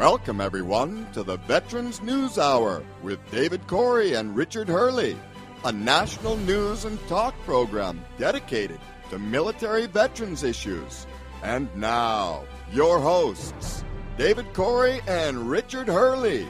Welcome, everyone, to the Veterans News Hour with David Corey and Richard Hurley, a national news and talk program dedicated to military veterans issues. And now, your hosts, David Corey and Richard Hurley.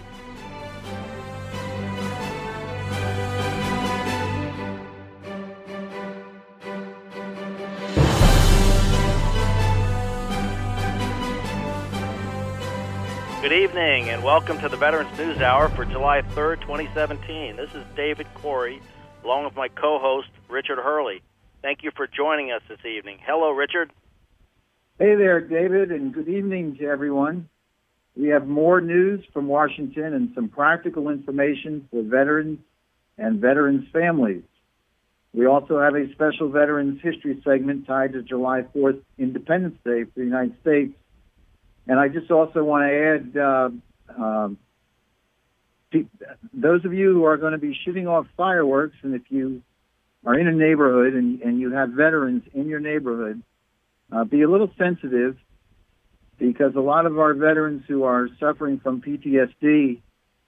Good evening and welcome to the Veterans News Hour for July 3rd, 2017. This is David Corey, along with my co-host, Richard Hurley. Thank you for joining us this evening. Hello, Richard. Hey there, David, and good evening to everyone. We have more news from Washington and some practical information for veterans and veterans' families. We also have a special Veterans History segment tied to July 4th, Independence Day for the United States. And I just also want to add, those of you who are going to be shooting off fireworks, and if you are in a neighborhood and you have veterans in your neighborhood, be a little sensitive, because a lot of our veterans who are suffering from PTSD,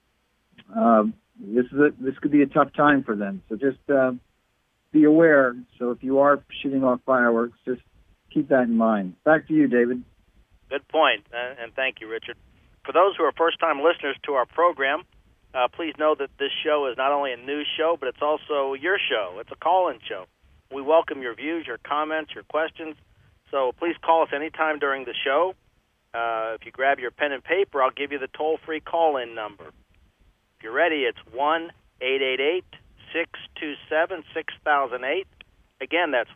this could be a tough time for them. So just be aware. So if you are shooting off fireworks, just keep that in mind. Back to you, David. Good point, and thank you, Richard. For those who are first-time listeners to our program, please know that this show is not only a news show, but it's also your show. It's a call-in show. We welcome your views, your comments, your questions. So please call us anytime during the show. If you grab your pen and paper, I'll give you the toll-free call-in number. If you're ready, it's 1-888-627-6008. Again, that's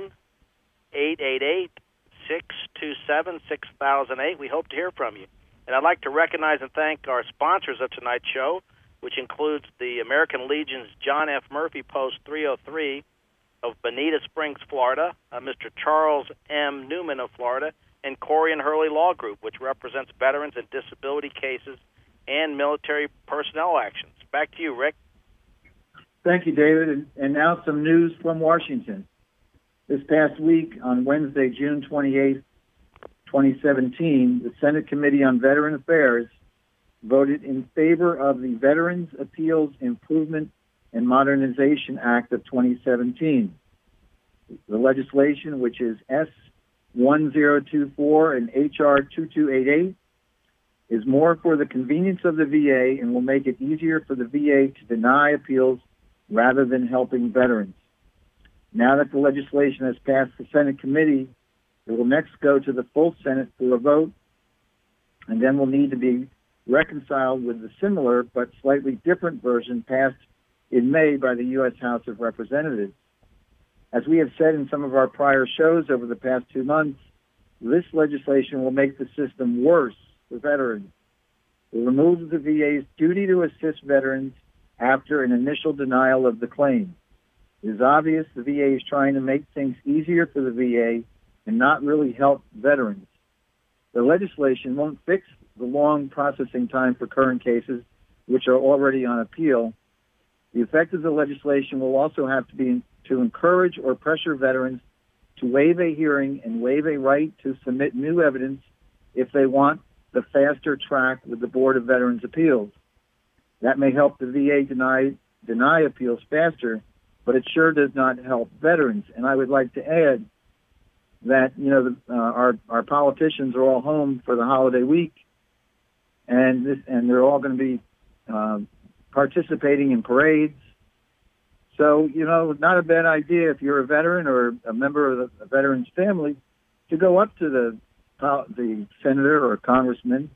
1-888-627-6008. We hope to hear from you. And I'd like to recognize and thank our sponsors of tonight's show, which includes the American Legion's John F. Murphy Post 303 of Bonita Springs, Florida, Mr. Charles M. Newman of Florida, and Corey and Hurley Law Group, which represents veterans and disability cases and military personnel actions. Back to you, Rick. Thank you, David. And now some news from Washington. This past week, on Wednesday, June 28, 2017, the Senate Committee on Veteran Affairs voted in favor of the Veterans Appeals Improvement and Modernization Act of 2017. The legislation, which is S1024 and HR 2288, is more for the convenience of the VA and will make it easier for the VA to deny appeals rather than helping veterans. Now that the legislation has passed the Senate committee, it will next go to the full Senate for a vote, and then will need to be reconciled with the similar but slightly different version passed in May by the U.S. House of Representatives. As we have said in some of our prior shows over the past 2 months, this legislation will make the system worse for veterans. It removes the VA's duty to assist veterans after an initial denial of the claim. It is obvious the VA is trying to make things easier for the VA and not really help veterans. The legislation won't fix the long processing time for current cases, which are already on appeal. The effect of the legislation will also have to be to encourage or pressure veterans to waive a hearing and waive a right to submit new evidence if they want the faster track with the Board of Veterans' Appeals. That may help the VA deny appeals faster, but it sure does not help veterans. And I would like to add that, our politicians are all home for the holiday week, and they're all going to be participating in parades. So, not a bad idea if you're a veteran or a member of the veteran's family to go up to the senator or congressman,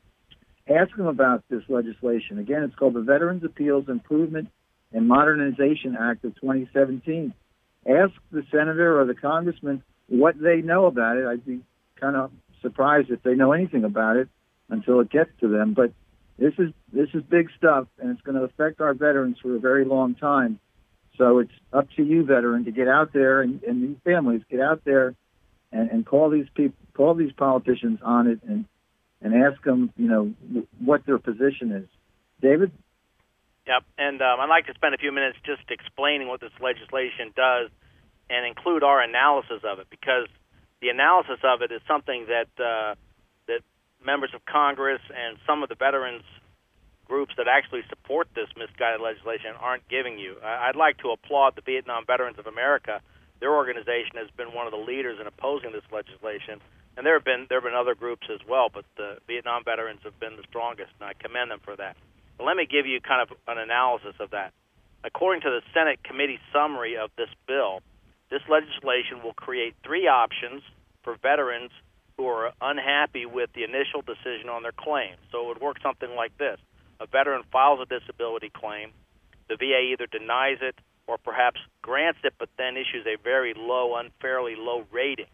ask them about this legislation. Again, it's called the Veterans Appeals Improvement and Modernization Act of 2017. Ask the senator or the congressman what they know about it. I'd be kind of surprised if they know anything about it until it gets to them. But this is big stuff, and it's going to affect our veterans for a very long time. So it's up to you, veteran, to get out there, and these families get out there and call these people, call these politicians on it, and ask them, what their position is. David? Yep, and I'd like to spend a few minutes just explaining what this legislation does and include our analysis of it, because the analysis of it is something that members of Congress and some of the veterans groups that actually support this misguided legislation aren't giving you. I'd like to applaud the Vietnam Veterans of America. Their organization has been one of the leaders in opposing this legislation, and there have been other groups as well, but the Vietnam veterans have been the strongest, and I commend them for that. But let me give you kind of an analysis of that. According to the Senate committee summary of this bill, this legislation will create three options for veterans who are unhappy with the initial decision on their claim. So it would work something like this. A veteran files a disability claim. The VA either denies it or perhaps grants it, but then issues a very low, unfairly low rating.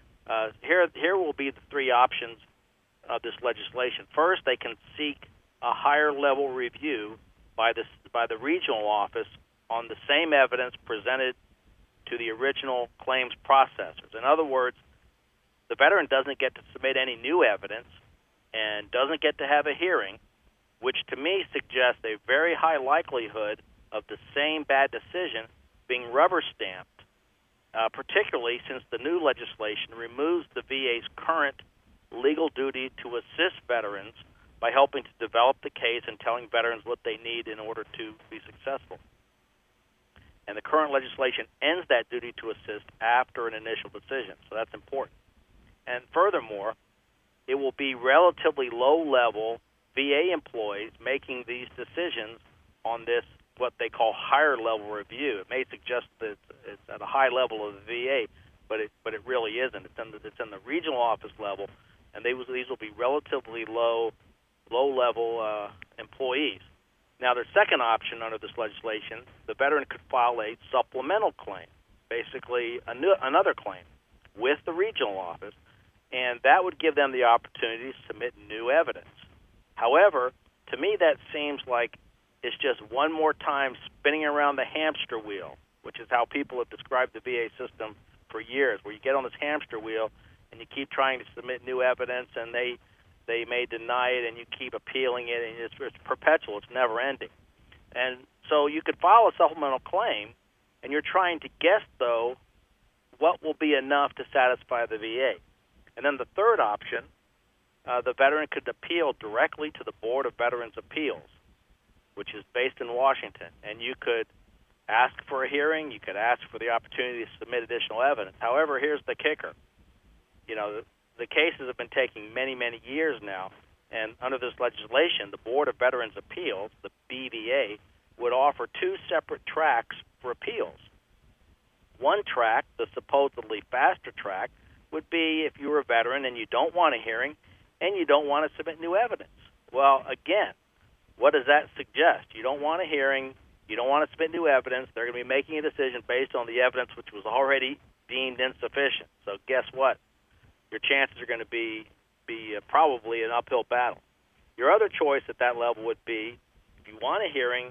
Here will be the three options of this legislation. First, they can seek a higher level review by the regional office on the same evidence presented to the original claims processors. In other words, the veteran doesn't get to submit any new evidence and doesn't get to have a hearing, which to me suggests a very high likelihood of the same bad decision being rubber-stamped, particularly since the new legislation removes the VA's current legal duty to assist veterans by helping to develop the case and telling veterans what they need in order to be successful. And the current legislation ends that duty to assist after an initial decision, so that's important. And furthermore, it will be relatively low-level VA employees making these decisions on this, what they call higher-level review. It may suggest that it's at a high level of the VA, but it really isn't. It's in the regional office level, and these will be relatively low-level employees. Now, their second option under this legislation, the veteran could file a supplemental claim, basically another claim, with the regional office, and that would give them the opportunity to submit new evidence. However, to me that seems like it's just one more time spinning around the hamster wheel, which is how people have described the VA system for years, where you get on this hamster wheel and you keep trying to submit new evidence, and they may deny it, and you keep appealing it, and it's perpetual. It's never-ending. And so you could file a supplemental claim, and you're trying to guess, though, what will be enough to satisfy the VA. And then the third option, the veteran could appeal directly to the Board of Veterans' Appeals, which is based in Washington. And you could ask for a hearing. You could ask for the opportunity to submit additional evidence. However, here's the kicker. You know, the cases have been taking many, many years now, and under this legislation, the Board of Veterans' Appeals, the BVA, would offer two separate tracks for appeals. One track, the supposedly faster track, would be if you're a veteran and you don't want a hearing and you don't want to submit new evidence. Well, again, what does that suggest? You don't want a hearing, you don't want to submit new evidence, they're going to be making a decision based on the evidence which was already deemed insufficient. So guess what? Your chances are going to be probably an uphill battle. Your other choice at that level would be, if you want a hearing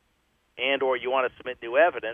and or you want to submit new evidence,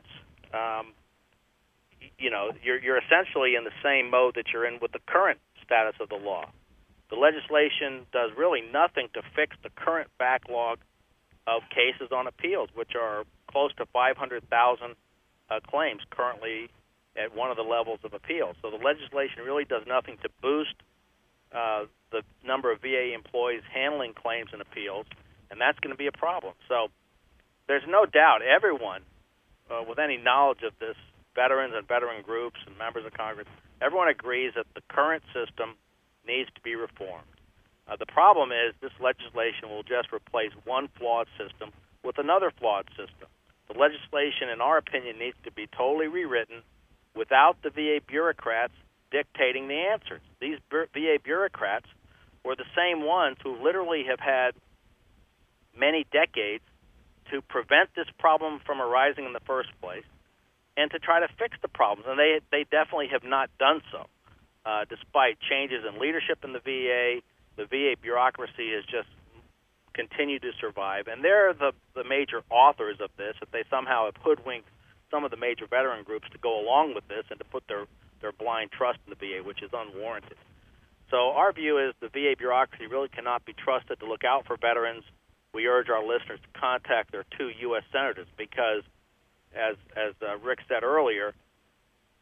you're essentially in the same mode that you're in with the current status of the law. The legislation does really nothing to fix the current backlog of cases on appeals, which are close to 500,000 claims currently at one of the levels of appeals. So the legislation really does nothing to boost the number of VA employees handling claims and appeals, and that's going to be a problem. So there's no doubt everyone with any knowledge of this, veterans and veteran groups and members of Congress, everyone agrees that the current system needs to be reformed. The problem is this legislation will just replace one flawed system with another flawed system. The legislation, in our opinion, needs to be totally rewritten without the VA bureaucrats dictating the answers. These VA bureaucrats were the same ones who literally have had many decades to prevent this problem from arising in the first place and to try to fix the problems. And they definitely have not done so. Despite changes in leadership in the VA bureaucracy has just continued to survive. And they're the major authors of this, that they somehow have hoodwinked some of the major veteran groups to go along with this and to put their blind trust in the VA, which is unwarranted. So our view is the VA bureaucracy really cannot be trusted to look out for veterans. We urge our listeners to contact their 2 U.S. senators because, as Rick said earlier,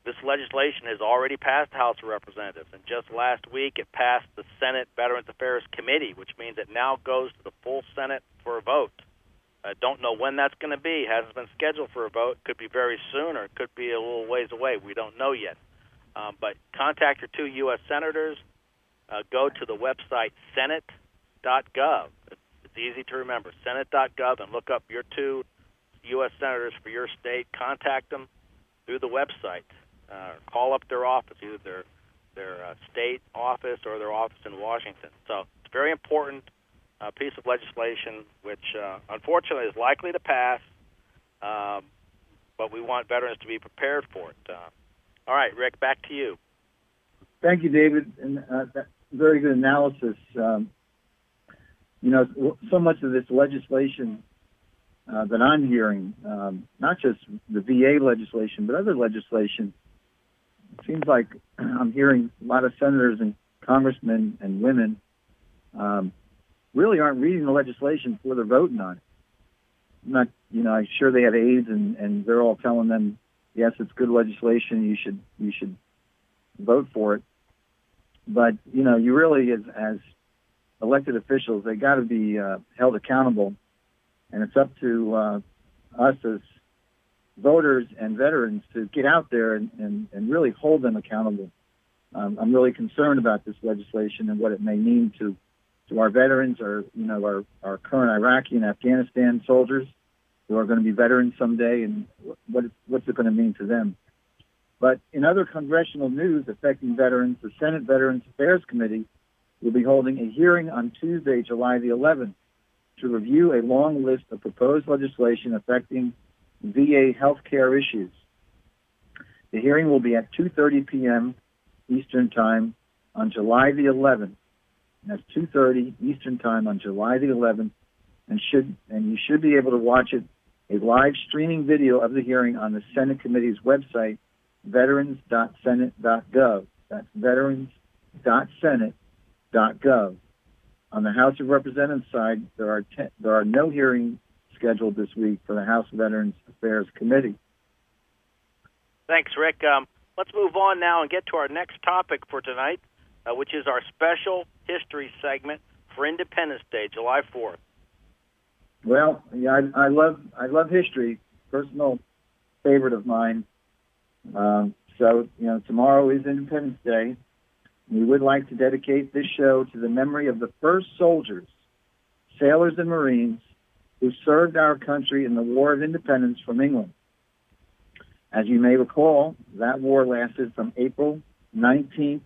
this legislation has already passed the House of Representatives, and just last week it passed the Senate Veterans Affairs Committee, which means it now goes to the full Senate for a vote. I don't know when that's going to be. It hasn't been scheduled for a vote. Could be very soon, or it could be a little ways away. We don't know yet. But contact your 2 U.S. senators. Go to the website senate.gov. It's easy to remember, senate.gov, and look up your 2 U.S. senators for your state. Contact them through the website. Call up their office, either their state office or their office in Washington. So it's a very important piece of legislation, which unfortunately is likely to pass, but we want veterans to be prepared for it. All right, Rick, back to you. Thank you, David, and that's very good analysis. So much of this legislation that I'm hearing, not just the VA legislation, but other legislation, it seems like I'm hearing a lot of senators and congressmen and women really aren't reading the legislation before they're voting on it. I'm sure they have aides and they're all telling them, yes, it's good legislation, you should vote for it. But, you really, as elected officials, they got to be held accountable. And it's up to us as voters and veterans to get out there and really hold them accountable. I'm really concerned about this legislation and what it may mean to our veterans, or our current Iraqi and Afghanistan soldiers who are going to be veterans someday, and what's it going to mean to them. But in other congressional news affecting veterans, the Senate Veterans Affairs Committee will be holding a hearing on Tuesday, July the 11th, to review a long list of proposed legislation affecting VA health care issues. The hearing will be at 2:30 p.m. Eastern Time on July the 11th. That's 2:30 Eastern Time on July the 11th, and you should be able to watch it, a live streaming video of the hearing on the Senate Committee's website, veterans.senate.gov. That's veterans.senate.gov. On the House of Representatives side, there are no hearings scheduled this week for the House Veterans Affairs Committee. Thanks, Rick. Let's move on now and get to our next topic for tonight, which is our special history segment for Independence Day, July 4th. Well, yeah, I love history, personal favorite of mine. So tomorrow is Independence Day. We would like to dedicate this show to the memory of the first soldiers, sailors, and Marines who served our country in the War of Independence from England. As you may recall, that war lasted from April 19th,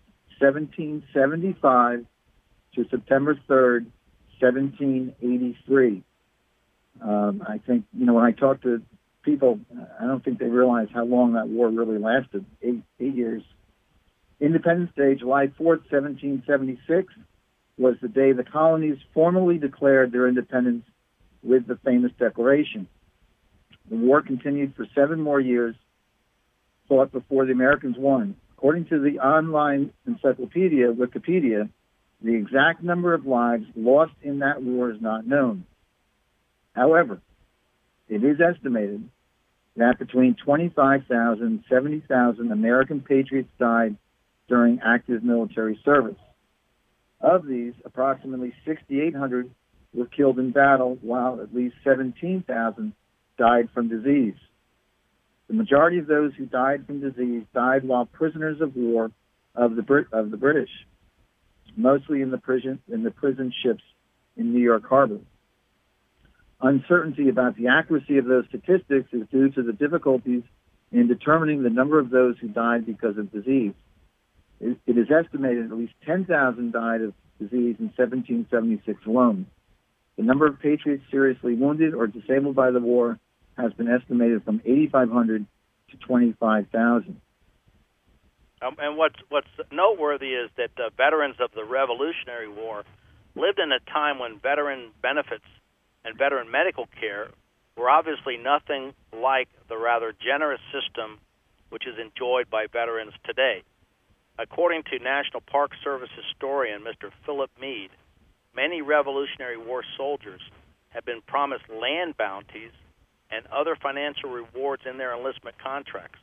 1775 to September 3rd, 1783. I think, when I talk to people, I don't think they realize how long that war really lasted, eight years. Independence Day, July 4th, 1776, was the day the colonies formally declared their independence with the famous Declaration. The war continued for 7 more years, fought before the Americans won. According to the online encyclopedia, Wikipedia, the exact number of lives lost in that war is not known. However, it is estimated that between 25,000 and 70,000 American patriots died during active military service. Of these, approximately 6,800 were killed in battle, while at least 17,000 died from disease. The majority of those who died from disease died while prisoners of war of the British, mostly in the prison ships in New York Harbor. Uncertainty about the accuracy of those statistics is due to the difficulties in determining the number of those who died because of disease. It is estimated at least 10,000 died of disease in 1776 alone. The number of patriots seriously wounded or disabled by the war has been estimated from 8,500 to 25,000. And what's noteworthy is that veterans of the Revolutionary War lived in a time when veteran benefits and veteran medical care were obviously nothing like the rather generous system which is enjoyed by veterans today. According to National Park Service historian Mr. Philip Meade, many Revolutionary War soldiers have been promised land bounties and other financial rewards in their enlistment contracts.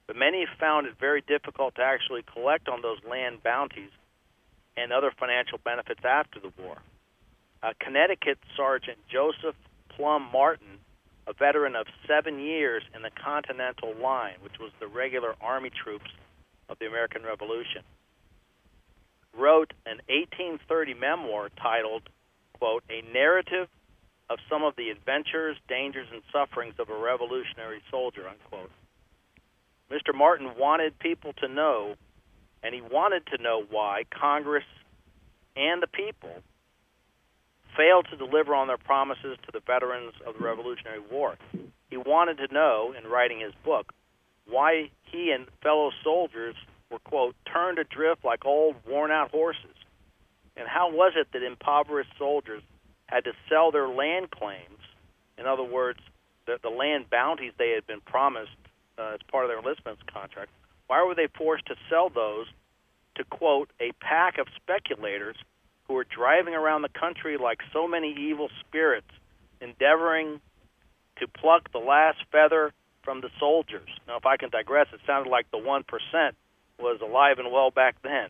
but many found it very difficult to actually collect on those land bounties and other financial benefits after the war. Connecticut Sergeant Joseph Plum Martin, a veteran of 7 years in the Continental Line, which was the regular Army troops of the American Revolution, wrote an 1830 memoir titled, quote, "A Narrative of Some of the Adventures, Dangers, and Sufferings of a Revolutionary Soldier," unquote. Mr. Martin wanted people to know, and he wanted to know why Congress and the people failed to deliver on their promises to the veterans of the Revolutionary War. He wanted to know, in writing his book, why he and fellow soldiers were, quote, "turned adrift like old, worn-out horses." And how was it that impoverished soldiers had to sell their land claims, in other words, the land bounties they had been promised as part of their enlistment contract? Why were they forced to sell those to, quote, "a pack of speculators who were driving around the country like so many evil spirits, endeavoring to pluck the last feather from the soldiers"? Now, if I can digress, it sounded like the 1% was alive and well back then.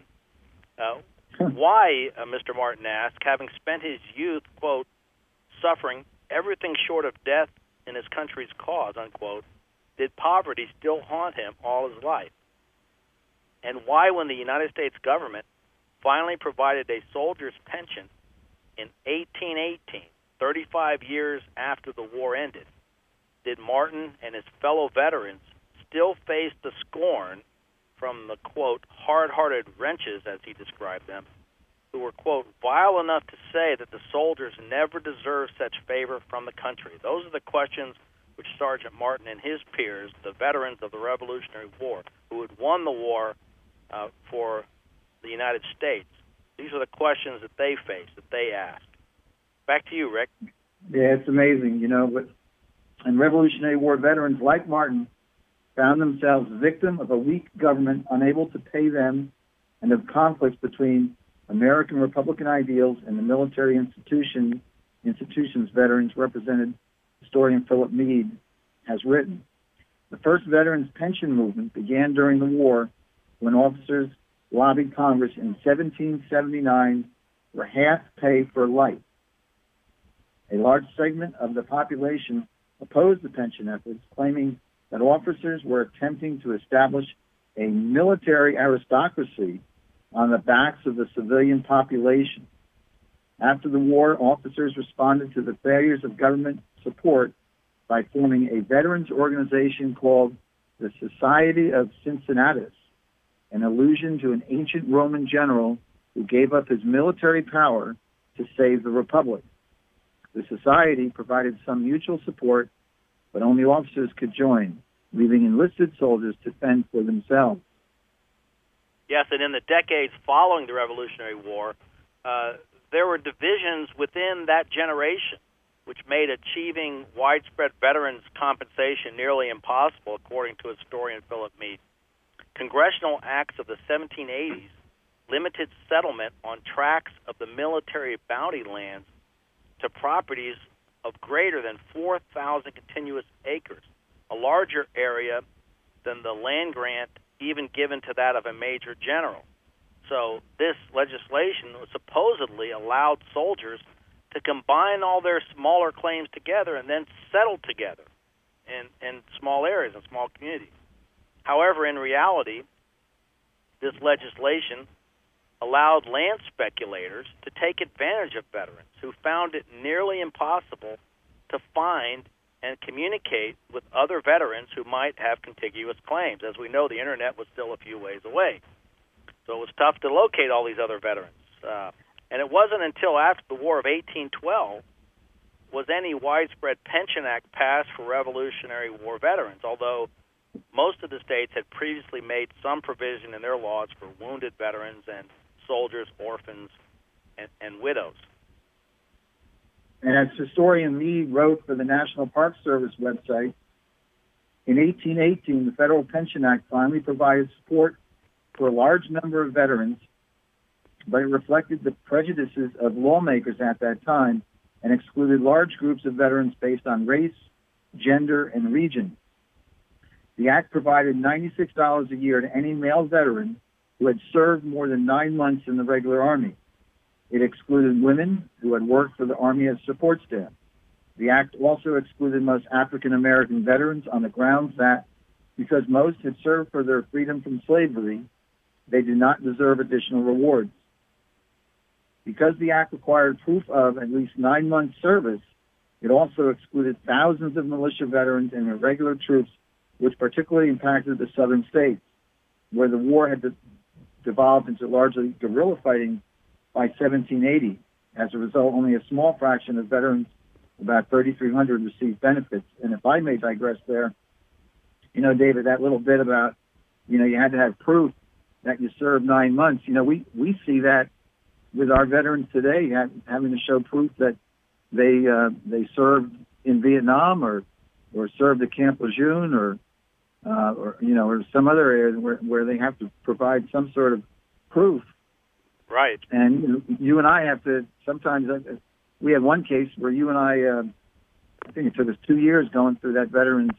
Why, Mr. Martin asked, having spent his youth, quote, "suffering everything short of death in his country's cause," unquote, did poverty still haunt him all his life? And why, when the United States government finally provided a soldier's pension in 1818, 35 years after the war ended, did Martin and his fellow veterans still face the scorn from the, quote, hard-hearted wretches, as he described them, who were, quote, "vile enough to say that the soldiers never deserved such favor from the country"? Those are the questions which Sergeant Martin and his peers, the veterans of the Revolutionary War, who had won the war for the United States, these are the questions that they faced, that they asked. Back to you, Rick. Yeah, it's amazing, but and Revolutionary War veterans like Martin found themselves victim of a weak government unable to pay them, and of conflicts between American Republican ideals and the military institutions veterans represented. Historian Philip Meade has written. The first veterans pension movement began during the war when officers lobbied Congress in 1779 for half pay for life. A large segment of the population opposed the pension efforts, claiming that officers were attempting to establish a military aristocracy on the backs of the civilian population. After the war, officers responded to the failures of government support by forming a veterans organization called the Society of Cincinnatus, an allusion to an ancient Roman general who gave up his military power to save the Republic. The society provided some mutual support, but only officers could join, leaving enlisted soldiers to fend for themselves. Yes, and in the decades following the Revolutionary War, there were divisions within that generation, which made achieving widespread veterans compensation nearly impossible, according to historian Philip Meade. Congressional acts of the 1780s limited settlement on tracts of the military bounty lands to properties of greater than 4,000 continuous acres, a larger area than the land grant even given to that of a major general. So this legislation supposedly allowed soldiers to combine all their smaller claims together and then settle together in small areas and small communities. However, in reality, this legislation allowed land speculators to take advantage of veterans who found it nearly impossible to find and communicate with other veterans who might have contiguous claims. As we know, the Internet was still a few ways away. So it was tough to locate all these other veterans. And it wasn't until after the War of 1812 was any widespread pension act passed for Revolutionary War veterans, although most of the states had previously made some provision in their laws for wounded veterans and soldiers, orphans, and widows. And as historian Meade wrote for the National Park Service website, in 1818, the Federal Pension Act finally provided support for a large number of veterans, but it reflected the prejudices of lawmakers at that time and excluded large groups of veterans based on race, gender, and region. The Act provided $96 a year to any male veteran who had served more than 9 months in the regular Army. It excluded women who had worked for the Army as support staff. The Act also excluded most African American veterans on the grounds that, because most had served for their freedom from slavery, they did not deserve additional rewards. Because the Act required proof of at least 9 months' service, it also excluded thousands of militia veterans and irregular troops, which particularly impacted the southern states, where the war had devolved into largely guerrilla fighting by 1780. As a result, only a small fraction of veterans, about 3,300, received benefits. And if I may digress there, David, that little bit about, you had to have proof that you served 9 months. We see that with our veterans today, having to show proof that they served in Vietnam or served at Camp Lejeune or some other area where they have to provide some sort of proof. Right. And you and I have to sometimes. We had one case where you and I think it took us 2 years going through that veteran's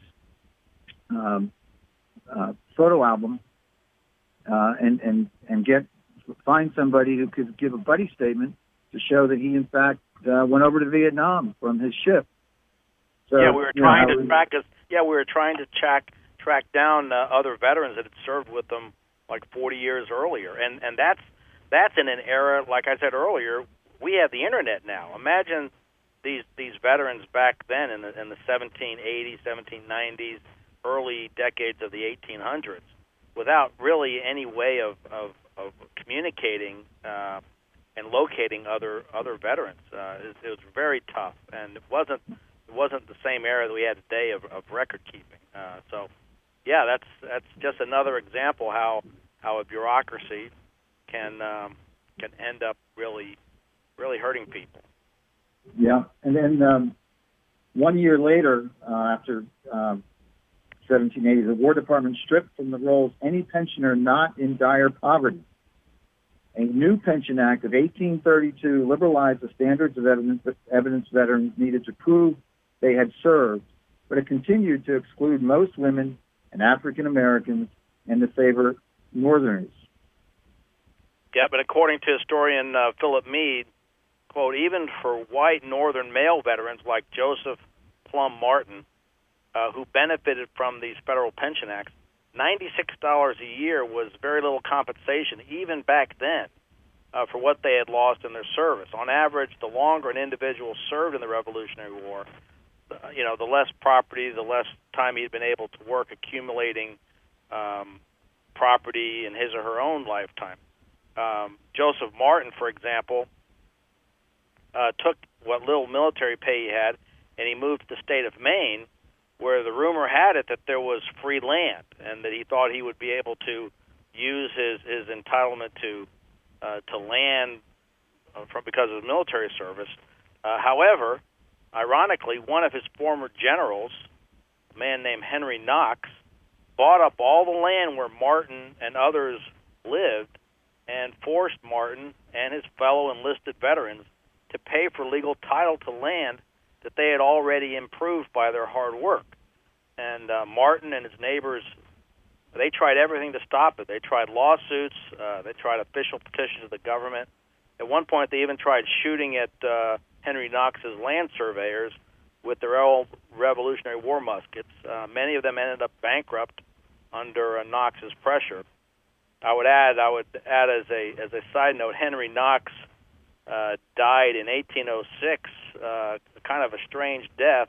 photo album and find somebody who could give a buddy statement to show that he in fact went over to Vietnam from his ship. So, we were trying to track down other veterans that had served with them like 40 years earlier, and that's in an era, like I said earlier, we have the internet now. Imagine these veterans back then in the 1780s, 1790s, early decades of the 1800s, without really any way of communicating and locating other veterans. It was very tough, and it wasn't the same era that we had today of record keeping. That's just another example how a bureaucracy can end up really hurting people. Yeah, and then 1 year later, after 1780, the War Department stripped from the rolls any pensioner not in dire poverty. A new Pension Act of 1832 liberalized the standards of evidence veterans needed to prove they had served, but it continued to exclude most women and African Americans and to favor Northerners. Yeah, but according to historian Philip Mead, quote, even for white Northern male veterans like Joseph Plum Martin, who benefited from these federal pension acts, $96 a year was very little compensation, even back then, for what they had lost in their service. On average, the longer an individual served in the Revolutionary War, the less property, the less time he'd been able to work accumulating property in his or her own lifetime. Joseph Martin, for example, took what little military pay he had, and he moved to the state of Maine, where the rumor had it that there was free land, and that he thought he would be able to use his entitlement to land because of his military service. However, ironically, one of his former generals, a man named Henry Knox, bought up all the land where Martin and others lived and forced Martin and his fellow enlisted veterans to pay for legal title to land that they had already improved by their hard work. And Martin and his neighbors, they tried everything to stop it. They tried lawsuits. They tried official petitions to the government. At one point, they even tried shooting at Henry Knox's land surveyors with their old Revolutionary War muskets. Many of them ended up bankrupt under Knox's pressure. I would add as a side note, Henry Knox died in 1806, kind of a strange death.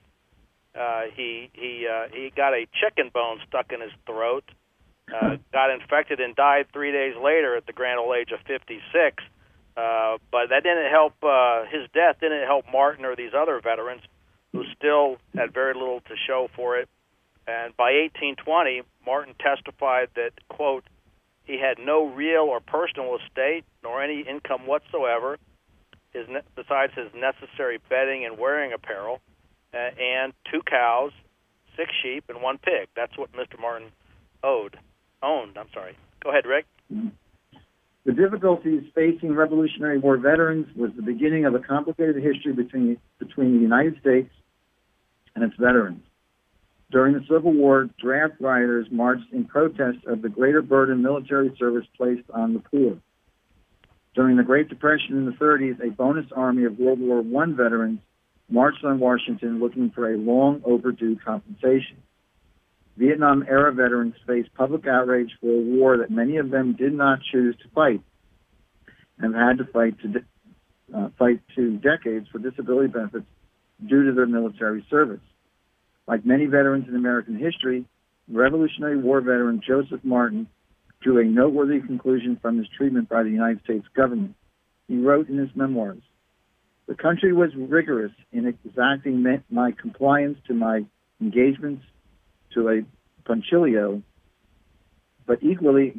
He got a chicken bone stuck in his throat, got infected and died 3 days later at the grand old age of 56. But that didn't help. His death didn't help Martin or these other veterans who still had very little to show for it. And by 1820, Martin testified that, quote, he had no real or personal estate nor any income whatsoever, besides his necessary bedding and wearing apparel, and 2 cows, 6 sheep, and 1 pig. That's what Mr. Martin owned. Go ahead, Rick. The difficulties facing Revolutionary War veterans was the beginning of a complicated history between the United States and its veterans. During the Civil War, draft rioters marched in protest of the greater burden military service placed on the poor. During the Great Depression in the 30s, a bonus army of World War I veterans marched on Washington looking for a long overdue compensation. Vietnam-era veterans faced public outrage for a war that many of them did not choose to fight and had to fight to decades for disability benefits due to their military service. Like many veterans in American history, Revolutionary War veteran Joseph Martin drew a noteworthy conclusion from his treatment by the United States government. He wrote in his memoirs, "The country was rigorous in exacting my compliance to my engagements to a punctilio, but equally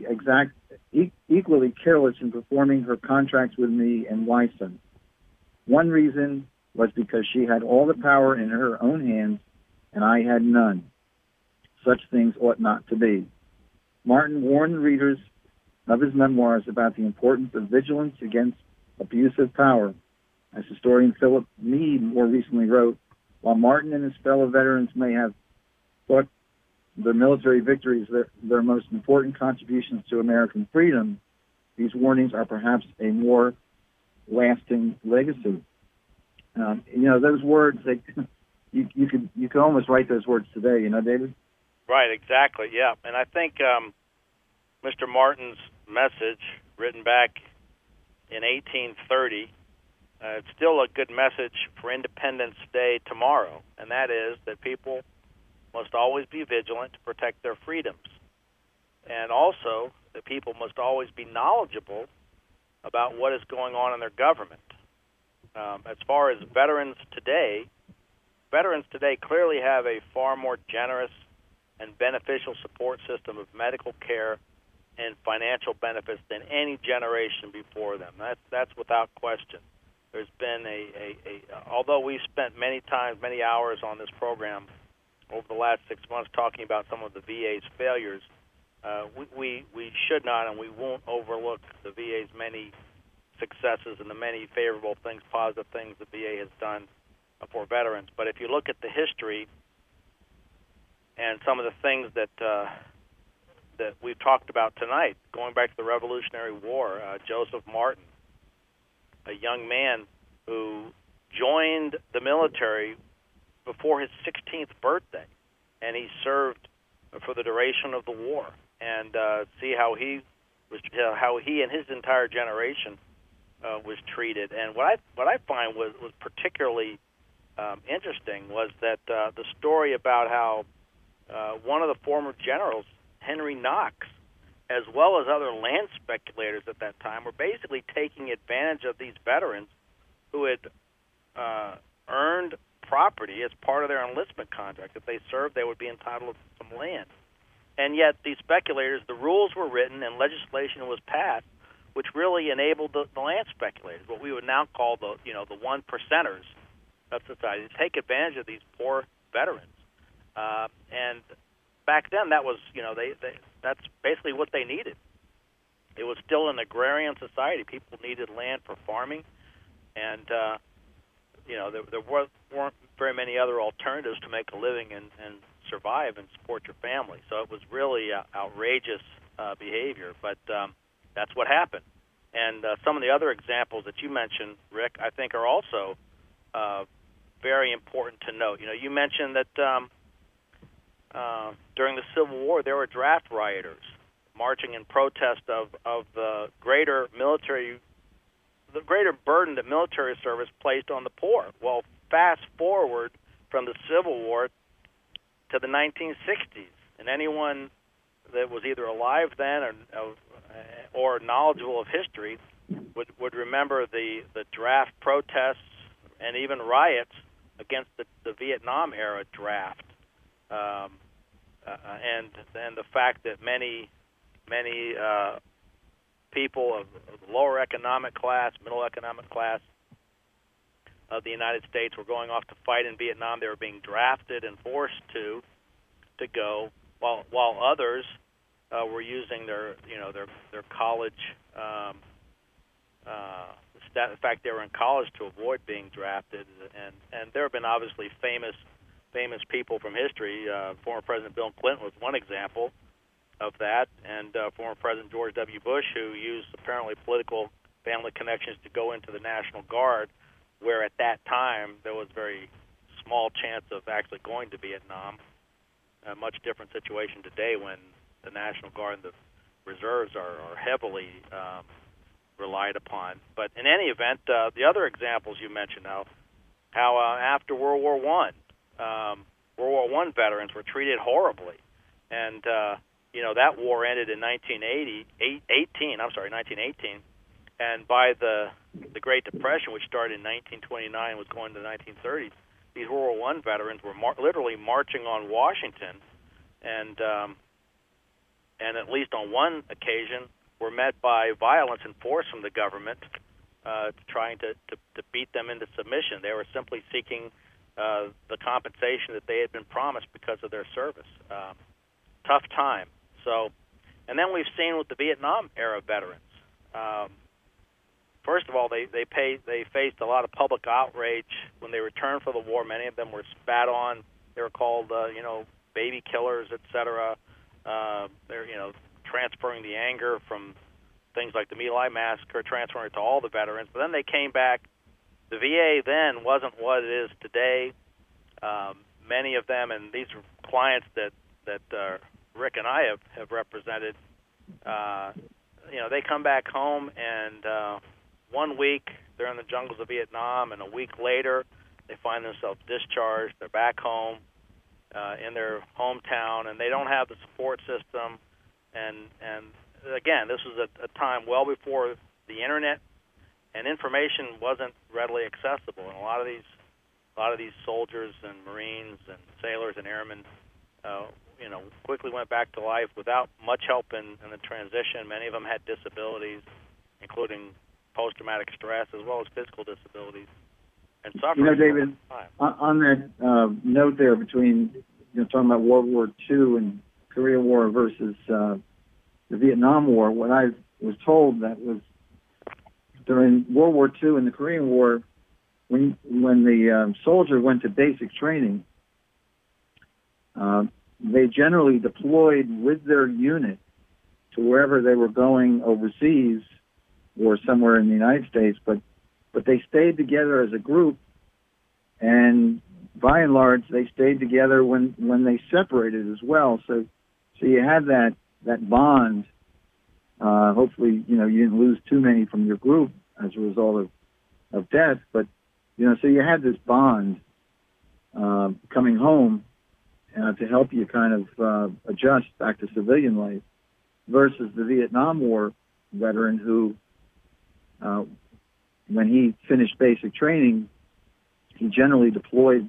careless in performing her contracts with me and Wyson. One reason was because she had all the power in her own hands, and I had none. Such things ought not to be." Martin warned readers of his memoirs about the importance of vigilance against abusive power. As historian Philip Mead more recently wrote, while Martin and his fellow veterans may have thought their military victories their most important contributions to American freedom, these warnings are perhaps a more lasting legacy. Those words, you could almost write those words today, David? Right, exactly, yeah. And I think Mr. Martin's message, written back in 1830, it's still a good message for Independence Day tomorrow, and that is that people must always be vigilant to protect their freedoms, and also that people must always be knowledgeable about what is going on in their government. As far as veterans today clearly have a far more generous and beneficial support system of medical care and financial benefits than any generation before them. That's without question. There's been although we've spent many hours on this program over the last 6 months talking about some of the VA's failures, we should not and we won't overlook the VA's many successes and the many favorable things, positive things the VA has done for veterans. But if you look at the history and some of the things that we've talked about tonight, going back to the Revolutionary War, Joseph Martin, a young man who joined the military before his 16th birthday, and he served for the duration of the war, and see how he and his entire generation was treated. And what I find was particularly interesting was that the story about how one of the former generals, Henry Knox, as well as other land speculators at that time, were basically taking advantage of these veterans who had earned property as part of their enlistment contract. If they served, they would be entitled to some land. And yet these speculators, the rules were written and legislation was passed which really enabled the land speculators, what we would now call the one percenters of society, to take advantage of these poor veterans. And back then, that was that's basically what they needed. It was still an agrarian society. People needed land for farming, and there weren't very many other alternatives to make a living and survive and support your family. So it was really outrageous behavior, but that's what happened. And some of the other examples that you mentioned, Rick, I think are also very important to note. You mentioned that during the Civil War there were draft rioters marching in protest of the greater burden that military service placed on the poor. Well, fast forward from the Civil War to the 1960s, and anyone that was either alive then or knowledgeable of history would remember the draft protests and even riots against the Vietnam era draft, and the fact that many people of the lower economic class, middle economic class of the United States were going off to fight in Vietnam. They were being drafted and forced to go, while others were using their college. The fact they were in college to avoid being drafted, and there have been obviously famous famous people from history. Former President Bill Clinton was one example of that, and former President George W. Bush, who used apparently political family connections to go into the National Guard, where at that time there was very small chance of actually going to Vietnam. A much different situation today when the National Guard and the reserves are heavily relied upon. But in any event, the other examples you mentioned now, how after World War World War I veterans were treated horribly, and that war ended in 1918, and by the Great Depression, which started in 1929, was going to the 1930s. These World War I veterans were literally marching on Washington, and at least on one occasion were met by violence and force from the government, trying to beat them into submission. They were simply seeking the compensation that they had been promised because of their service. Tough time. So, and then we've seen with the Vietnam era veterans. First of all, they faced a lot of public outrage when they returned from the war. Many of them were spat on. They were called, baby killers, etc. They're, transferring the anger from things like the My Lai massacre, transferring it to all the veterans. But then they came back. The VA then wasn't what it is today. Many of them, and these are clients that Rick and I have represented. They come back home, and 1 week they're in the jungles of Vietnam, and a week later they find themselves discharged. They're back home in their hometown, and they don't have the support system. And again, this was a time well before the internet, and information wasn't readily accessible. And a lot of these soldiers and Marines and sailors and airmen, quickly went back to life without much help in the transition. Many of them had disabilities, including post-traumatic stress, as well as physical disabilities, and suffering. David, on that note there between talking about World War II and Korean War versus the Vietnam War, what I was told that was during World War II and the Korean War, when the soldier went to basic training, they generally deployed with their unit to wherever they were going overseas or somewhere in the United States, but they stayed together as a group, and by and large they stayed together when they separated as well. So you had that bond. Hopefully, you didn't lose too many from your group as a result of death, but so you had this bond coming home to help you kind of adjust back to civilian life, versus the Vietnam War veteran who, when he finished basic training, he generally deployed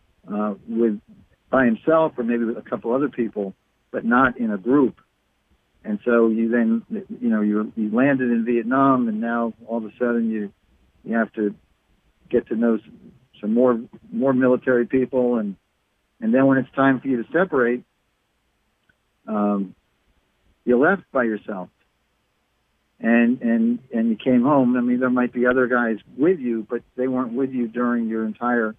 by himself or maybe with a couple other people, but not in a group. And so you then, you landed in Vietnam, and now all of a sudden you have to get to know some more military people, and then when it's time for you to separate, you're left by yourself. And you came home. I mean, there might be other guys with you, but they weren't with you during your entire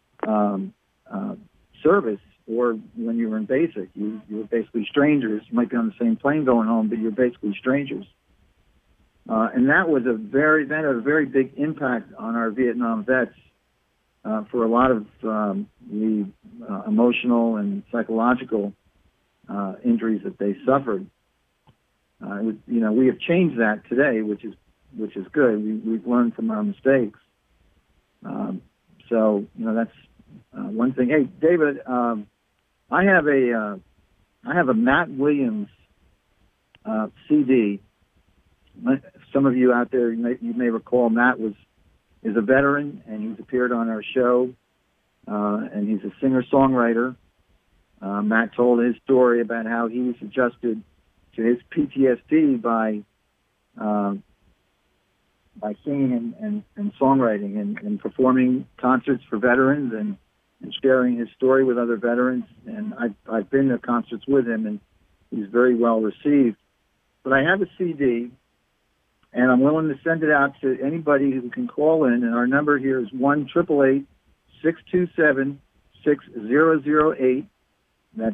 service or when you were in basic. You were basically strangers. You might be on the same plane going home, but you're basically strangers. And that had a very big impact on our Vietnam vets for a lot of the emotional and psychological injuries that they suffered. We have changed that today, which is good. We've learned from our mistakes. So that's one thing. Hey, David, I have a Matt Williams CD. Some of you out there, you may recall, Matt is a veteran, and he's appeared on our show, and he's a singer-songwriter. Matt told his story about how he was adjusted to his PTSD by singing and songwriting and performing concerts for veterans and sharing his story with other veterans. And I've been to concerts with him, and he's very well received. But I have a CD, and I'm willing to send it out to anybody who can call in. And our number here is 1-888-627-6710. 6008. That's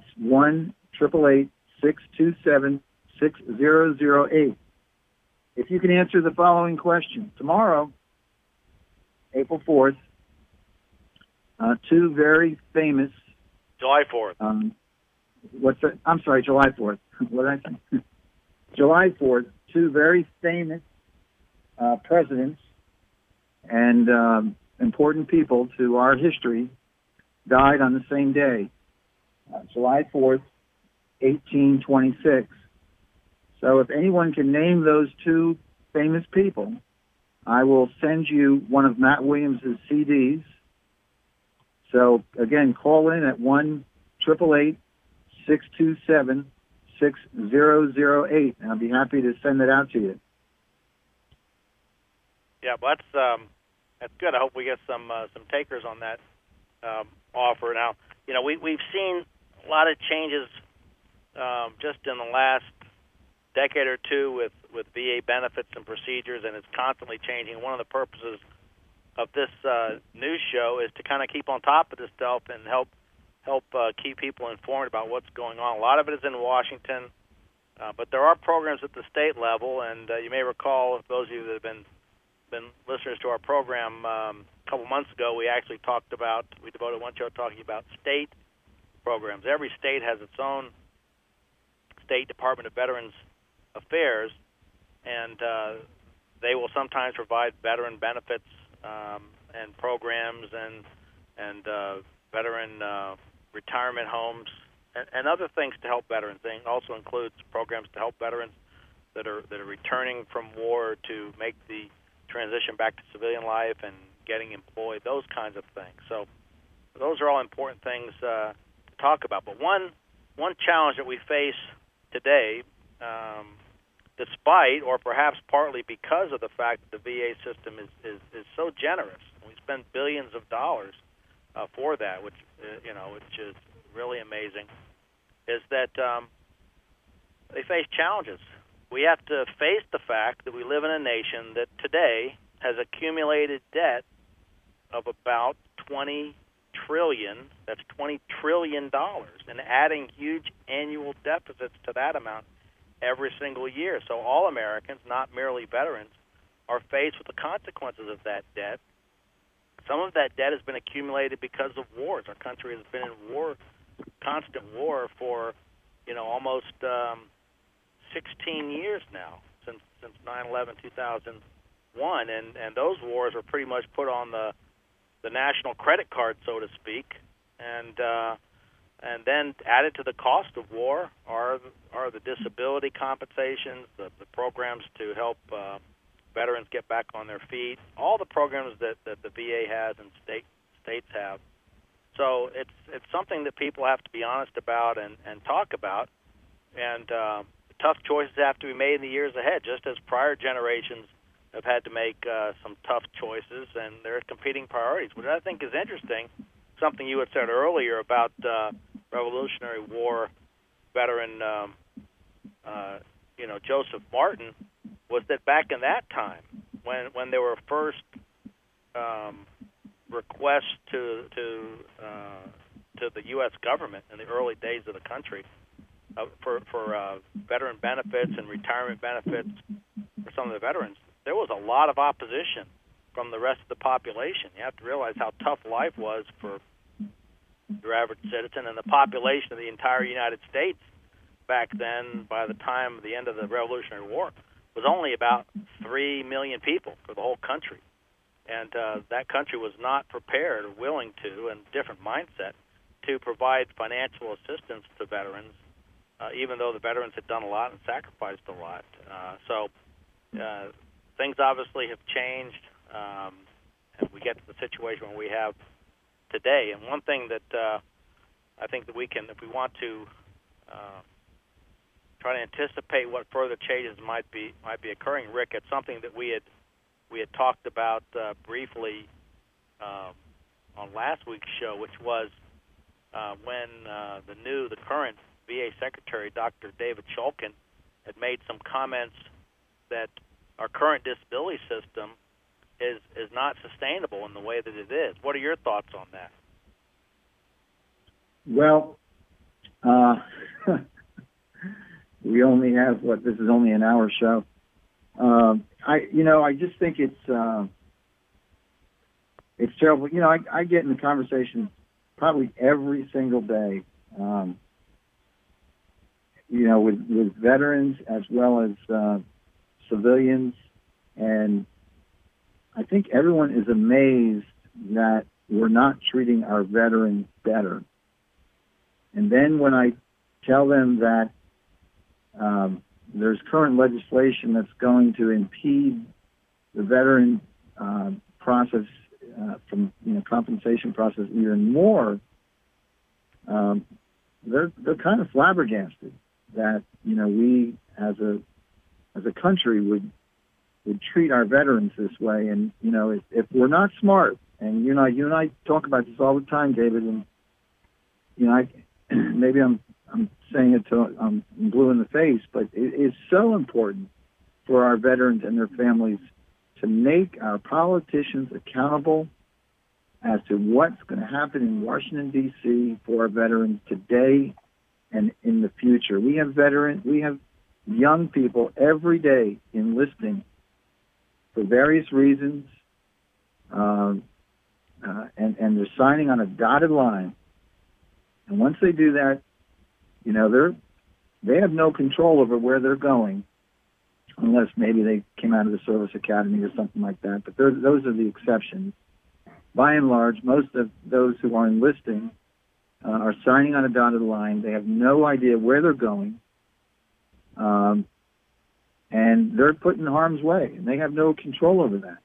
1-888-627-6008. If you can answer the following question. Tomorrow, April 4th, two very famous... July 4th. I'm sorry, July 4th. What did I say? July 4th, two very famous presidents and important people to our history died on the same day, July 4th, 1826. So if anyone can name those two famous people, I will send you one of Matt Williams' CDs. So, again, call in at 1-888-627-6008, and I'll be happy to send it out to you. Yeah, well, that's good. I hope we get some takers on that offer. Now, we've seen a lot of changes just in the last decade or two with VA benefits and procedures, and it's constantly changing. One of the purposes of this news show is to kind of keep on top of this stuff and help keep people informed about what's going on. A lot of it is in Washington, but there are programs at the state level, and you may recall, those of you that have been listeners to our program a couple months ago, we devoted one show talking about state programs. Every state has its own State Department of Veterans Affairs, and they will sometimes provide veteran benefits and programs and veteran retirement homes and other things to help veterans. They also includes programs to help veterans that are returning from war to make the transition back to civilian life and getting employed, those kinds of things. So those are all important things to talk about. But one challenge that we face today, despite or perhaps partly because of the fact that the VA system is so generous, we spend billions of dollars for that, which is really amazing, is that they face challenges. We have to face the fact that we live in a nation that today has accumulated debt of about $20 trillion. That's $20 trillion, and adding huge annual deficits to that amount every single year. So all Americans, not merely veterans, are faced with the consequences of that debt. Some of that debt has been accumulated because of wars. Our country has been in war, constant war, for almost 16 years now, since 9/11, 2001, and those wars are pretty much put on the national credit card, so to speak, and then added to the cost of war are the disability compensations, the programs to help veterans get back on their feet, all the programs that the VA has and states have. So it's something that people have to be honest about and talk about, and tough choices have to be made in the years ahead, just as prior generations have had to make some tough choices, and there are competing priorities. What I think is interesting, something you had said earlier about Revolutionary War veteran Joseph Martin, was that back in that time, when there were first requests to the U.S. government in the early days of the country for veteran benefits and retirement benefits for some of the veterans, there was a lot of opposition from the rest of the population. You have to realize how tough life was for your average citizen, and the population of the entire United States back then, by the time of the end of the Revolutionary War, was only about 3 million people for the whole country. And that country was not prepared or willing to, and different mindset, to provide financial assistance to veterans, even though the veterans had done a lot and sacrificed a lot. So things obviously have changed, and we get to the situation where we have today. And one thing that I think that we can, if we want to try to anticipate what further changes might be occurring, Rick, it's something that we had talked about briefly on last week's show, which was when the current VA Secretary, Dr. David Shulkin, had made some comments that our current disability system is not sustainable in the way that it is. What are your thoughts on that? Well, we only have this is only an hour show. I just think it's terrible. I get in the conversation probably every single day, with veterans as well as civilians, and I think everyone is amazed that we're not treating our veterans better. And then when I tell them that there's current legislation that's going to impede the veteran process from compensation process even more, they're kind of flabbergasted that we as a country would treat our veterans this way. And if we're not smart, and you and I talk about this all the time, David, and maybe I'm saying it till I'm blue in the face, but it is so important for our veterans and their families to make our politicians accountable as to what's going to happen in Washington, D.C. for our veterans today and in the future. We have young people every day enlisting for various reasons, and they're signing on a dotted line. And once they do that, they have no control over where they're going, unless maybe they came out of the service academy or something like that. But those are the exceptions. By and large, most of those who are enlisting are signing on a dotted line. They have no idea where they're going, and they're put in harm's way, and they have no control over that.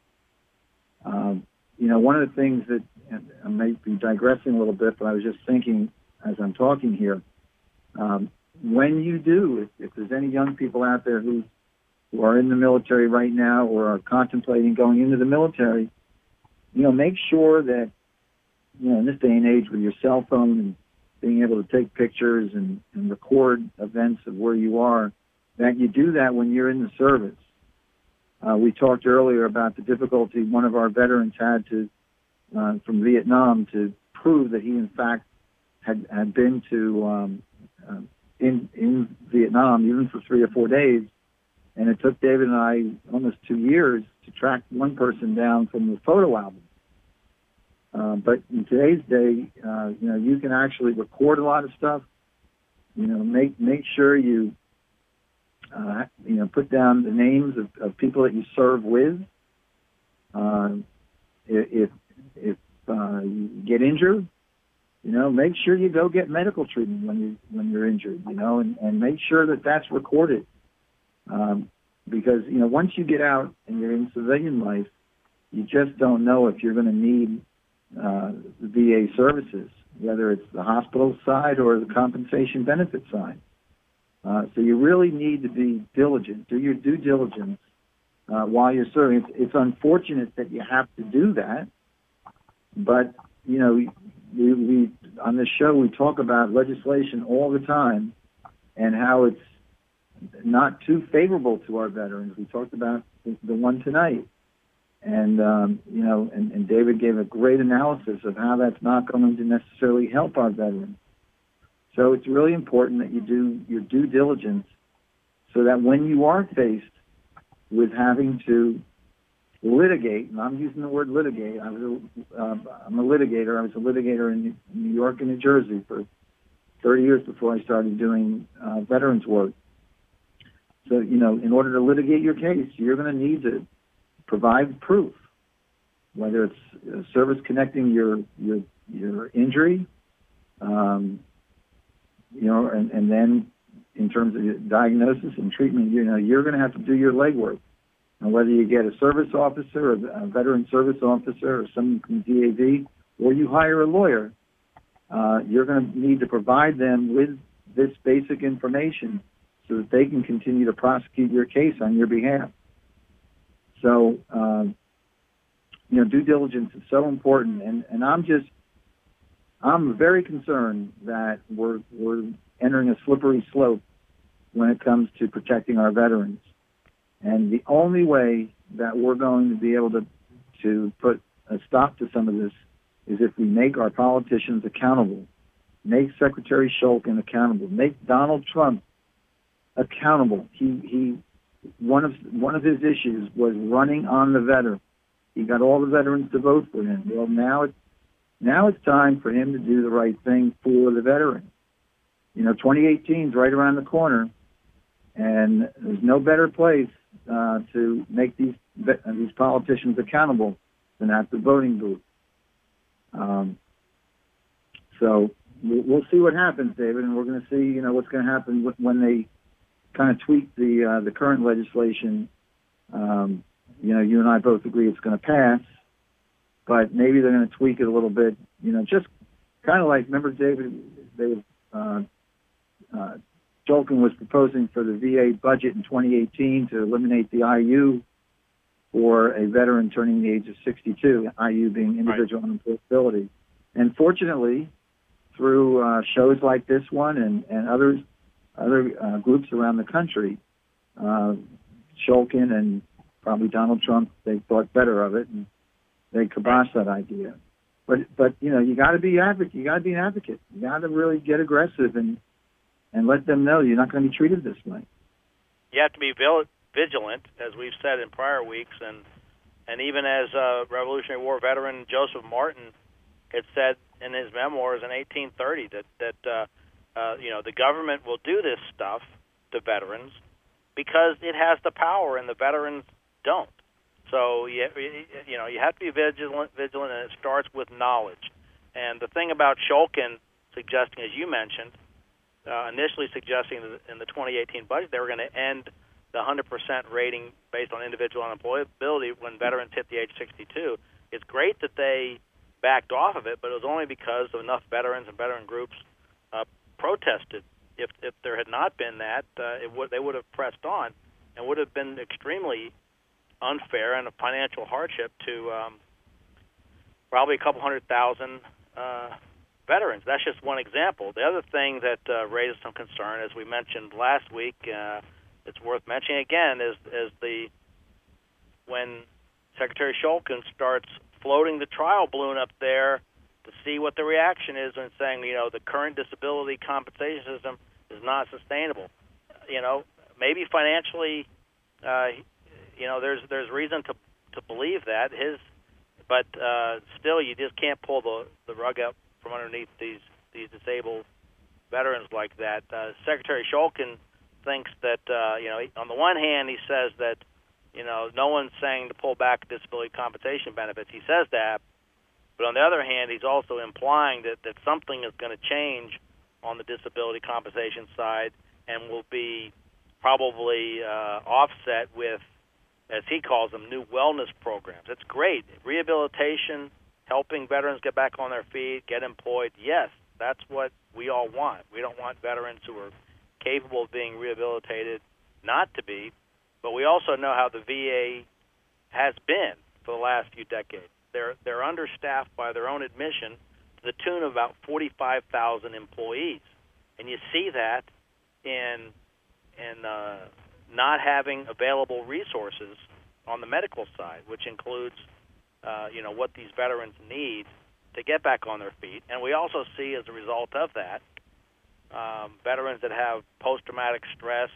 One of the things that, and I may be digressing a little bit, but I was just thinking as I'm talking here, when you do, if there's any young people out there who are in the military right now or are contemplating going into the military, make sure that, in this day and age with your cell phone and being able to take pictures and record events of where you are, that you do that when you're in the service. We talked earlier about the difficulty one of our veterans had from Vietnam to prove that he, in fact, had been to in Vietnam, even for 3 or 4 days. And it took David and I almost 2 years to track one person down from the photo album. But in today's day, you can actually record a lot of stuff. Make sure you put down the names of people that you serve with. If you get injured, make sure you go get medical treatment when you're injured. And make sure that that's recorded. Because once you get out and you're in civilian life, you just don't know if you're going to need the VA services, whether it's the hospital side or the compensation benefit side. So you really need to be diligent, do your due diligence while you're serving. It's unfortunate that you have to do that, but we on this show we talk about legislation all the time and how it's not too favorable to our veterans. We talked about the one tonight. And, and David gave a great analysis of how that's not going to necessarily help our veterans. So it's really important that you do your due diligence so that when you are faced with having to litigate, and I'm using the word litigate, I'm a litigator. I was a litigator in New York and New Jersey for 30 years before I started doing veterans work. So, in order to litigate your case, you're going to need to provide proof, whether it's service connecting your injury, and then in terms of diagnosis and treatment, you're going to have to do your legwork. And whether you get a service officer, or a veteran service officer, or someone from DAV, or you hire a lawyer, you're going to need to provide them with this basic information so that they can continue to prosecute your case on your behalf. So, due diligence is so important, and I'm very concerned that we're entering a slippery slope when it comes to protecting our veterans. And the only way that we're going to be able to put a stop to some of this is if we make our politicians accountable Make Secretary Shulkin accountable. Make Donald Trump accountable. One of his issues was running on the veteran. He got all the veterans to vote for him. Well, now it's time for him to do the right thing for the veterans. 2018 is right around the corner, and there's no better place to make these politicians accountable than at the voting booth. So we'll see what happens, David, and we're going to see, what's going to happen when they kind of tweak the current legislation. You and I both agree it's going to pass, but maybe they're going to tweak it a little bit. Just kind of like, remember, David, Shulkin was proposing for the VA budget in 2018 to eliminate the IU for a veteran turning the age of 62, IU being individual unemployability. And fortunately, through shows like this one and other groups around the country, Shulkin and probably Donald Trump, they thought better of it, and they kiboshed that idea. But you got to be advocate. You got to be an advocate. You got to really get aggressive and let them know you're not going to be treated this way. You have to be vigilant, as we've said in prior weeks, and even as Revolutionary War veteran Joseph Martin had said in his memoirs in 1830 that the government will do this stuff to veterans because it has the power and the veterans don't. So you have to be vigilant, and it starts with knowledge. And the thing about Shulkin suggesting, as you mentioned, initially suggesting that in the 2018 budget they were going to end the 100% rating based on individual unemployability when veterans hit the age 62. It's great that they backed off of it, but it was only because enough veterans and veteran groups protested. If there had not been that, they would have pressed on, and would have been extremely unfair and a financial hardship to probably a couple 100,000 veterans. That's just one example. The other thing that raises some concern, as we mentioned last week, it's worth mentioning again, is when Secretary Shulkin starts floating the trial balloon up there to see what the reaction is and saying, the current disability compensation system is not sustainable. Maybe financially, there's reason to believe that. But still, you just can't pull the rug out from underneath these disabled veterans like that. Secretary Shulkin thinks that, on the one hand, he says that, no one's saying to pull back disability compensation benefits. He says that. But on the other hand, he's also implying that something is going to change on the disability compensation side and will be probably offset with, as he calls them, new wellness programs. It's great. Rehabilitation, helping veterans get back on their feet, get employed. Yes, that's what we all want. We don't want veterans who are capable of being rehabilitated not to be, but we also know how the VA has been for the last few decades. They're understaffed by their own admission to the tune of about 45,000 employees, and you see that in not having available resources on the medical side, which includes what these veterans need to get back on their feet. And we also see, as a result of that, veterans that have post-traumatic stress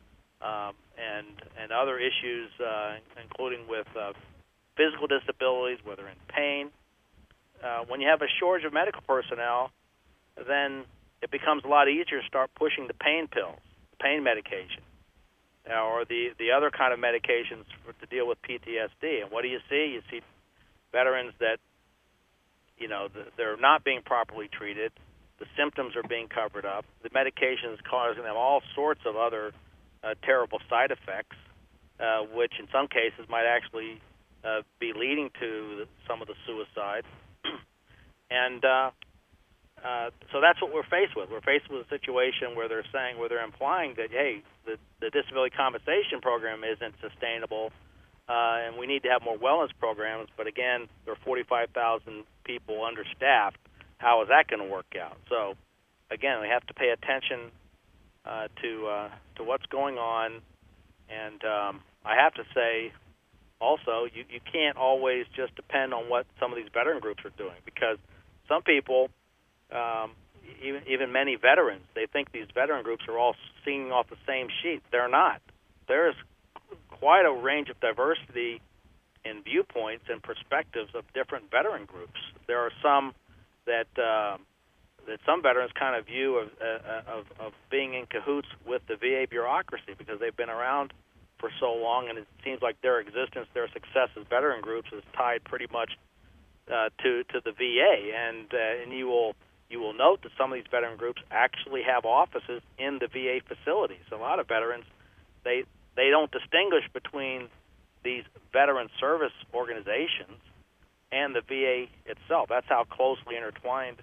and other issues, including with physical disabilities, where they're in pain. When you have a shortage of medical personnel, then it becomes a lot easier to start pushing the pain pills, pain medication, or the other kind of medications to deal with PTSD. And what do? You see veterans that, they're not being properly treated. The symptoms are being covered up. The medication is causing them all sorts of other terrible side effects, which in some cases might actually be leading to some of the suicides. And so that's what we're faced with. We're faced with a situation where they're implying that, hey, the disability compensation program isn't sustainable, and we need to have more wellness programs. But again, there are 45,000 people understaffed. How is that going to work out? So again, we have to pay attention to what's going on. And I have to say, also, you can't always just depend on what some of these veteran groups are doing, because some people, even many veterans, they think these veteran groups are all singing off the same sheet. They're not. There's quite a range of diversity in viewpoints and perspectives of different veteran groups. There are some that some veterans kind of view of being in cahoots with the VA bureaucracy because they've been around for so long, and it seems like their existence, their success as veteran groups is tied pretty much to the VA. And you will note that some of these veteran groups actually have offices in the VA facilities. A lot of veterans, they don't distinguish between these veteran service organizations and the VA itself. That's how closely intertwined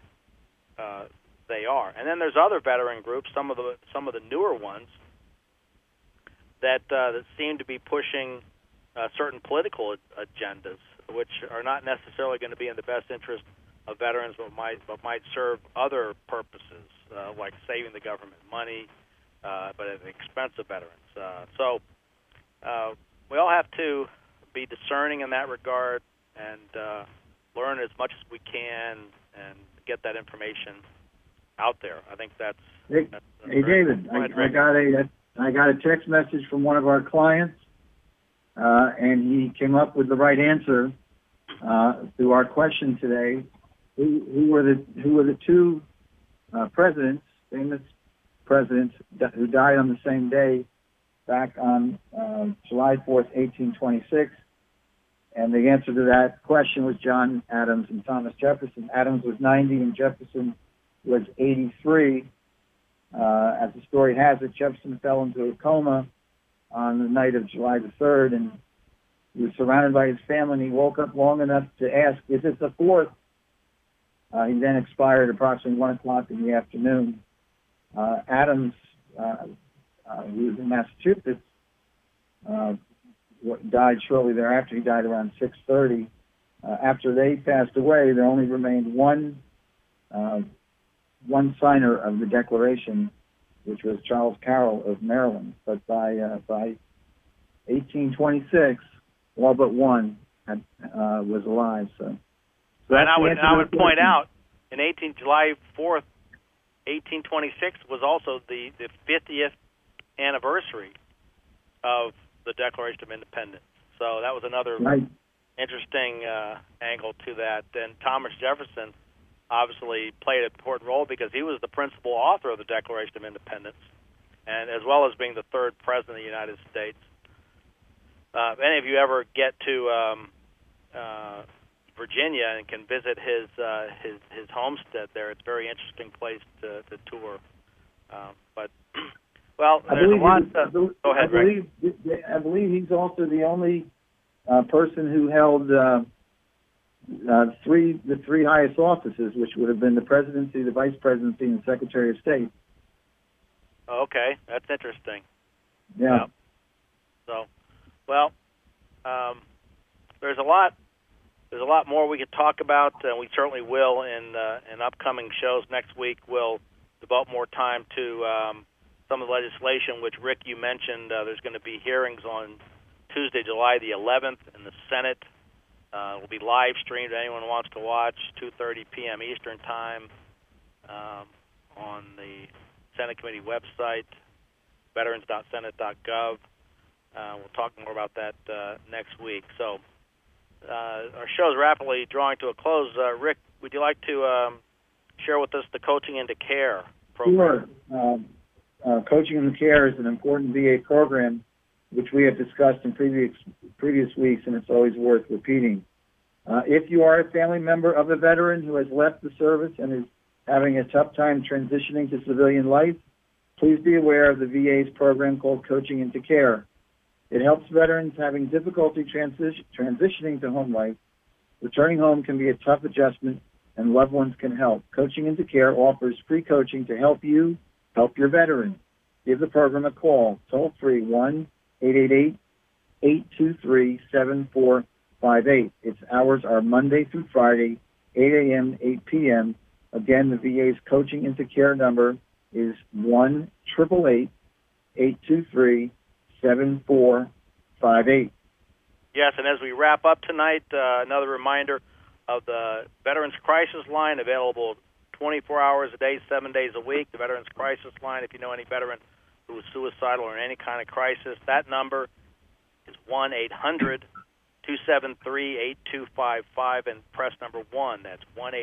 they are. And then there's other veteran groups, some of the newer ones that seem to be pushing certain political agendas, which are not necessarily going to be in the best interest of veterans, but might serve other purposes, like saving the government money, but at the expense of veterans. So we all have to be discerning in that regard and learn as much as we can and get that information out there. I think that's Hey, David, I got a text message from one of our clients, and he came up with the right answer to our question today. Who were the two presidents, famous presidents, who died on the same day back on July 4th, 1826? And the answer to that question was John Adams and Thomas Jefferson. Adams was 90 and Jefferson was 83. As the story has it, Jefferson fell into a coma on the night of July the 3rd, and he was surrounded by his family, and he woke up long enough to ask, "Is it the 4th?" He then expired approximately 1 o'clock in the afternoon. Adams, who was in Massachusetts, died shortly thereafter. He died around 6:30. After they passed away, there only remained one signer of the Declaration, which was Charles Carroll of Maryland. But by 1826, all but one was alive. So and I would point out, in July 4th, 1826 was also the 50th anniversary of the Declaration of Independence. So that was another interesting angle to that. And Thomas Jefferson obviously played an important role because he was the principal author of the Declaration of Independence, and as well as being the third president of the United States. If any of you ever get to Virginia and can visit his homestead there, it's a very interesting place to tour. But well, there's a lot. Go ahead, Rick. I believe he's also the only person who held the three highest offices, which would have been the presidency, the vice presidency, and Secretary of State. Okay, that's interesting. Yeah. So, well, there's a lot more we could talk about, and we certainly will in upcoming shows. Next week, we'll devote more time to some of the legislation, which, Rick, you mentioned. There's going to be hearings on Tuesday, July the 11th in the Senate. It will be live streamed. Anyone who wants to watch, 2:30 p.m. Eastern Time on the Senate Committee website, veterans.senate.gov. We'll talk more about that next week. So our show is rapidly drawing to a close. Rick, would you like to share with us the Coaching into Care program? Sure. Coaching into Care is an important VA program which we have discussed in previous weeks, and it's always worth repeating. If you are a family member of a veteran who has left the service and is having a tough time transitioning to civilian life, please be aware of the VA's program called Coaching into Care. It helps veterans having difficulty transitioning to home life. Returning home can be a tough adjustment, and loved ones can help. Coaching into Care offers free coaching to help you help your veteran. Give the program a call, toll-free, 1-888-823-7458. Its hours are Monday through Friday, 8 a.m. to 8 p.m. Again, the VA's Coaching into Care number is 1-888-823-7458. Yes, and as we wrap up tonight, another reminder of the Veterans Crisis Line, available 24 hours a day, 7 days a week. The Veterans Crisis Line, if you know any veteran who is suicidal or in any kind of crisis, that number is 1-800-273-8255 and press number 1. That's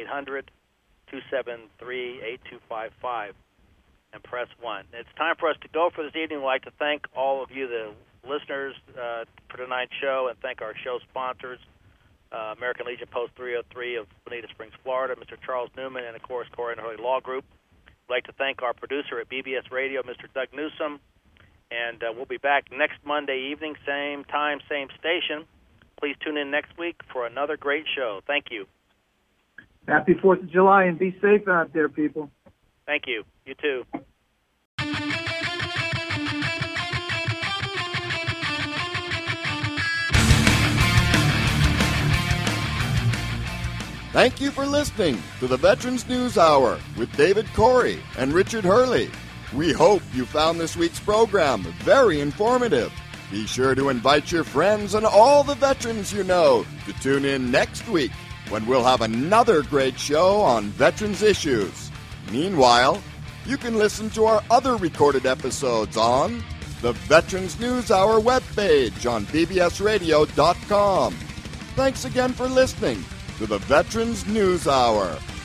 1-800-273-8255 and press 1. It's time for us to go for this evening. We'd like to thank all of you, the listeners, for tonight's show, and thank our show sponsors, American Legion Post 303 of Bonita Springs, Florida, Mr. Charles Newman, and, of course, Corey and Hurley Law Group. We'd like to thank our producer at BBS Radio, Mr. Doug Newsom, and we'll be back next Monday evening, same time, same station. Please tune in next week for another great show. Thank you. Happy 4th of July, and be safe out there, people. Thank you. You too. Thank you for listening to the Veterans News Hour with David Corey and Richard Hurley. We hope you found this week's program very informative. Be sure to invite your friends and all the veterans you know to tune in next week when we'll have another great show on veterans issues. Meanwhile, you can listen to our other recorded episodes on the Veterans News Hour webpage on bbsradio.com. Thanks again for listening to the Veterans News Hour.